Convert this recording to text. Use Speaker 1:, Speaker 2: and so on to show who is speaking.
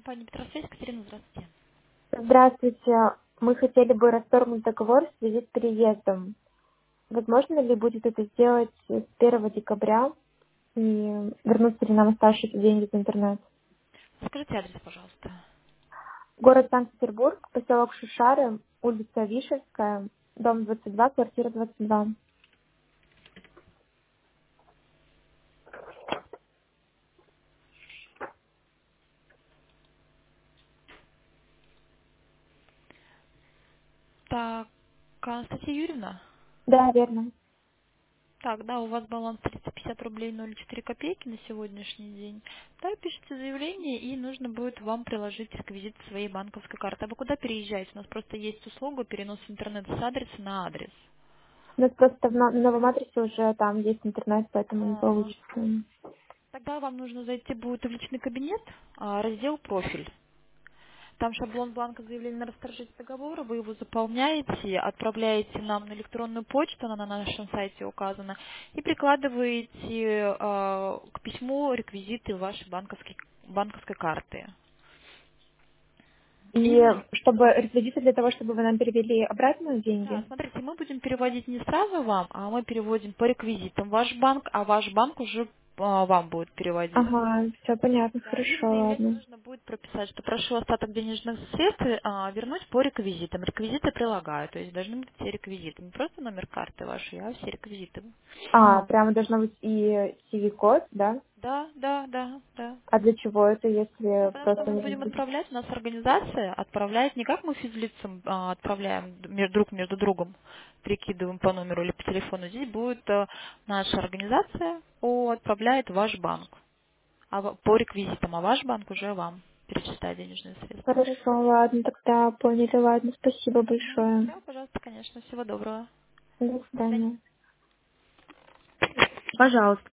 Speaker 1: компания Петросвязь. Екатерина, здравствуйте.
Speaker 2: Здравствуйте. Мы хотели бы расторгнуть договор в связи с переездом. Возможно ли будет это сделать с 1 декабря и вернутся ли нам оставшиеся деньги за интернет?
Speaker 1: Скажите адрес, пожалуйста.
Speaker 2: Город Санкт-Петербург, поселок Шишары, улица Вишерская, дом 22, квартира 22.
Speaker 1: Так, Анастасия Юрьевна?
Speaker 2: Да, верно.
Speaker 1: Так, да, у вас баланс 350 рублей 0,4 копейки на сегодняшний день. Да, пишите заявление, и нужно будет вам приложить реквизит своей банковской карты. А вы куда переезжаете? У нас просто есть услуга перенос интернета с адреса на адрес.
Speaker 2: У нас просто на новом адресе уже там есть интернет, поэтому не
Speaker 1: А,
Speaker 2: получится.
Speaker 1: Тогда вам нужно зайти будет в личный кабинет, раздел «Профиль». Там шаблон бланка заявления на расторжение договора, вы его заполняете, отправляете нам на электронную почту, она на нашем сайте указана, и прикладываете к письму реквизиты вашей банковской карты.
Speaker 2: И
Speaker 1: И
Speaker 2: чтобы реквизиты для того, чтобы вы нам перевели обратно
Speaker 1: да,
Speaker 2: деньги?
Speaker 1: смотрите, мы будем переводить не сразу вам, а мы переводим по реквизитам ваш банк, а ваш банк уже вам будет переводить.
Speaker 2: Ага, все понятно,
Speaker 1: Да, и в
Speaker 2: хорошо,
Speaker 1: заявлении
Speaker 2: ладно.
Speaker 1: нужно будет прописать, что прошу остаток денежных средств вернуть по реквизитам. Реквизиты прилагаю, то есть должны быть все реквизиты. Не просто номер карты вашей, а все реквизиты.
Speaker 2: Прямо должно быть и CV-код, да?
Speaker 1: Да, да, да, да.
Speaker 2: А для чего это,
Speaker 1: Ну,
Speaker 2: если
Speaker 1: потому что
Speaker 2: просто
Speaker 1: мы
Speaker 2: не
Speaker 1: будем
Speaker 2: будет?
Speaker 1: отправлять, у нас организация отправляет не как мы физлицам отправляем друг между другом, прикидываем по номеру или по телефону. Здесь будет наша организация отправляет в ваш банк по реквизитам, а ваш банк уже вам перечисляет денежные средства.
Speaker 2: Хорошо, ладно, тогда поняли, ладно, спасибо большое.
Speaker 1: Все, пожалуйста, конечно. Всего доброго.
Speaker 2: До
Speaker 1: До свидания.
Speaker 2: свидания. Пожалуйста.